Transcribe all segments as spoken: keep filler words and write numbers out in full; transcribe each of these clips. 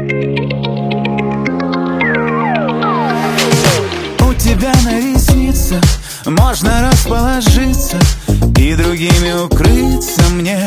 У тебя на ресницах можно расположиться и другими укрыться мне.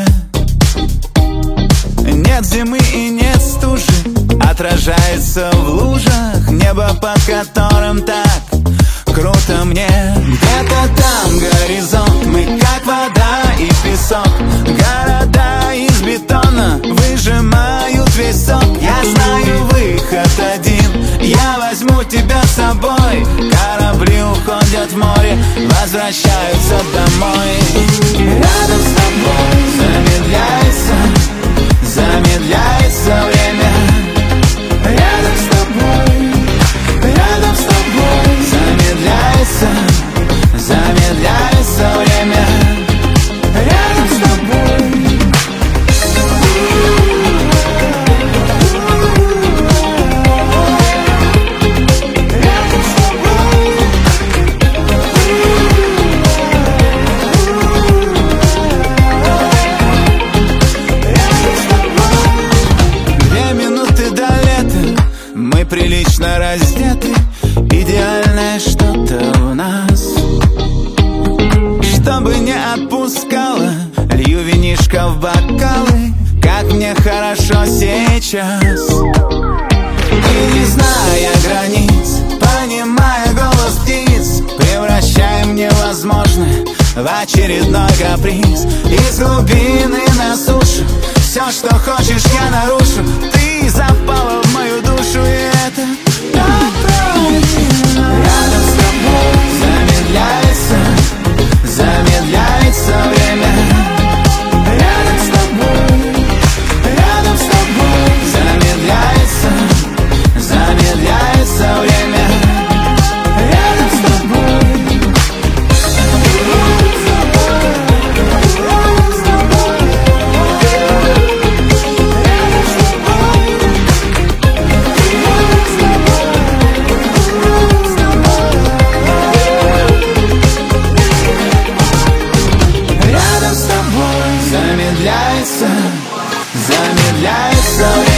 Нет зимы и нет стужи, отражается в лужах небо, под которым так круто мне. Где-то там горизонт, мы как вода и песок. Города из бетона выжимают весь сок. Я знаю выход один, я возьму тебя с собой. Корабли уходят в море, возвращаются домой. Рядом с тобой замедляется, замедляется время. Рядом с тобой, рядом с тобой замедляется, замедляется время. Рядом с тобой. Рядом с тобой. Две минуты до лета, мы прилично раздеты. Идеальное что-то в нас, чтобы не отпускало, лью винишко в бокалы. Как мне хорошо сейчас. И не зная границ, понимая голос птиц, превращаем невозможное в очередной каприз. Из глубины на сушу все, что хочешь, я нарушу. Ты запала в мою душу, и это так правильно. Рядом с тобой замедляется, замедляется время. Рядом с тобой, рядом с тобой замедляется, замедляется время. Рядом с тобой. Замедляется, замедляется.